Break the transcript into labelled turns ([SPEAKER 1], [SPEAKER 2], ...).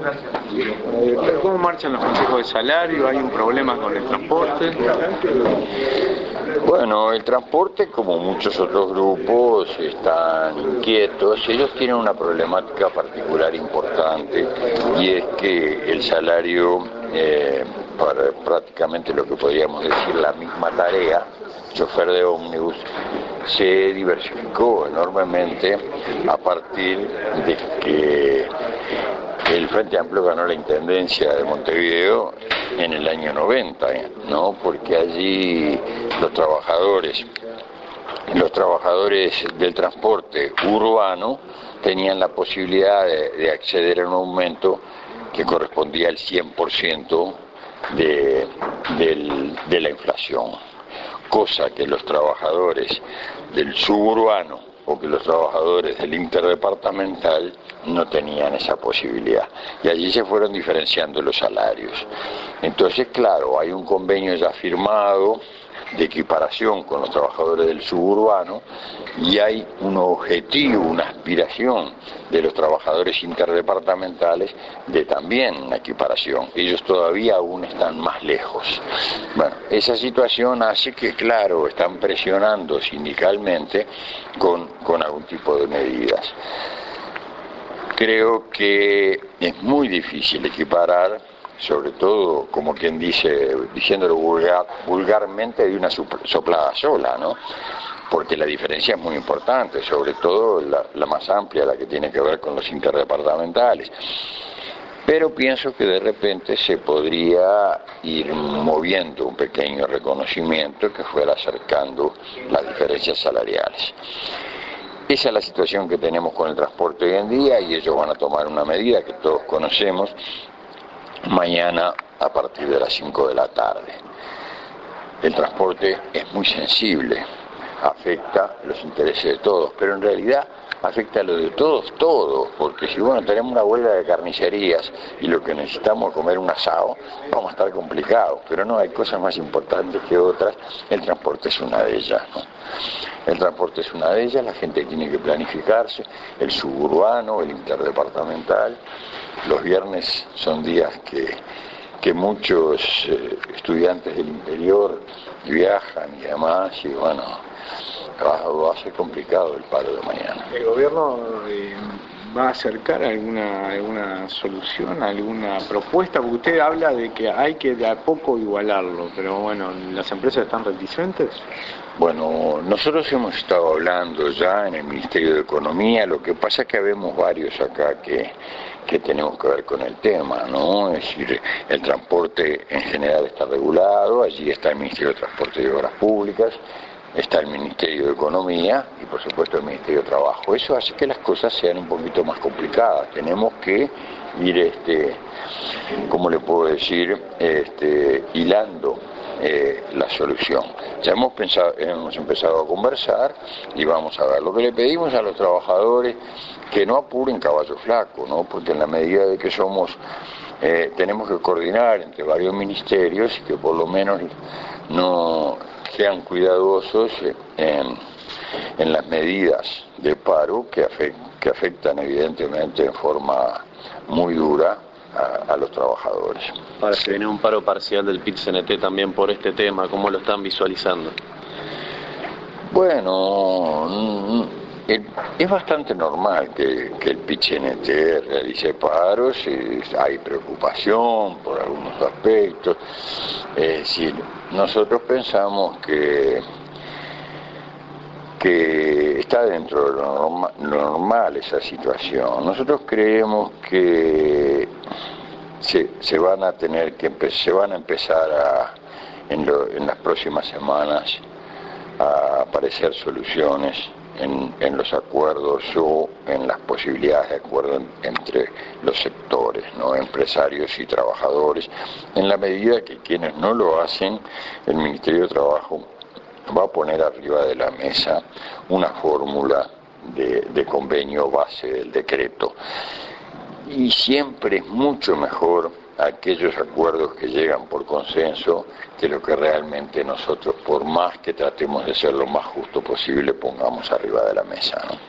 [SPEAKER 1] ¿Cómo marchan los consejos de salario? ¿Hay un problema con el transporte?
[SPEAKER 2] Bueno, el transporte, como muchos otros grupos, están inquietos. Ellos tienen una problemática particular importante, y es que el salario, para prácticamente lo que podríamos decir la misma tarea, chofer de ómnibus, se diversificó enormemente a partir de que el Frente Amplio ganó la Intendencia de Montevideo en el año 90, ¿no? Porque allí los trabajadores del transporte urbano tenían la posibilidad de acceder a un aumento que correspondía al 100% de la inflación, cosa que los trabajadores del suburbano o que los trabajadores del interdepartamental no tenían esa posibilidad, y allí se fueron diferenciando los salarios. Entonces, claro, hay un convenio ya firmado de equiparación con los trabajadores del suburbano, y hay un objetivo, una aspiración de los trabajadores interdepartamentales de también una equiparación. Ellos todavía aún están más lejos. Bueno, esa situación hace que, claro, están presionando sindicalmente con algún tipo de medidas. Creo que es muy difícil equiparar, sobre todo, como quien dice, diciéndolo vulgarmente, de una soplada sola, ¿no? Porque la diferencia es muy importante, sobre todo la más amplia, la que tiene que ver con los interdepartamentales. Pero pienso que de repente se podría ir moviendo un pequeño reconocimiento que fuera acercando las diferencias salariales. Esa es la situación que tenemos con el transporte hoy en día, y ellos van a tomar una medida que todos conocemos mañana a partir de las 5 de la tarde. El transporte es muy sensible, afecta los intereses de todos, pero en realidad afecta a lo de todos, porque si tenemos una huelga de carnicerías y lo que necesitamos es comer un asado, vamos a estar complicados, pero no, hay cosas más importantes que otras. El transporte es una de ellas, ¿no? El transporte es una de ellas, la gente tiene que planificarse, el suburbano, el interdepartamental. Los viernes son días que muchos estudiantes del interior viajan y demás, y bueno, va a ser complicado el paro de mañana.
[SPEAKER 1] ¿El gobierno va a acercar alguna solución, alguna propuesta? Porque usted habla de que hay que de a poco igualarlo, pero bueno, ¿las empresas están reticentes?
[SPEAKER 2] Bueno, nosotros hemos estado hablando ya en el Ministerio de Economía. Lo que pasa es que habemos varios acá que tenemos que ver con el tema, ¿no? Es decir, el transporte en general está regulado, allí está el Ministerio de Transporte y Obras Públicas, está el Ministerio de Economía y por supuesto el Ministerio de Trabajo. Eso hace que las cosas sean un poquito más complicadas. Tenemos que ir, ¿cómo le puedo decir?, hilando la solución. Ya hemos empezado a conversar y vamos a ver. Lo que le pedimos a los trabajadores, que no apuren caballo flaco, ¿no? Porque en la medida de que tenemos que coordinar entre varios ministerios, y que por lo menos no sean cuidadosos en las medidas de paro que afectan evidentemente en forma muy dura a los trabajadores.
[SPEAKER 3] Ahora se viene un paro parcial del PIT-CNT también por este tema, ¿cómo lo están visualizando?
[SPEAKER 2] Bueno, es bastante normal que el PIT-CNT realice paros, hay preocupación por algunos aspectos. Es decir, nosotros pensamos que está dentro de lo normal esa situación. Nosotros creemos que se van a empezar en las próximas semanas a aparecer soluciones en los acuerdos o en las posibilidades de acuerdo entre los sectores, ¿no?, empresarios y trabajadores, en la medida que quienes no lo hacen, el Ministerio de Trabajo va a poner arriba de la mesa una fórmula de convenio base del decreto. Y siempre es mucho mejor aquellos acuerdos que llegan por consenso que lo que realmente nosotros, por más que tratemos de ser lo más justo posible, pongamos arriba de la mesa, ¿no?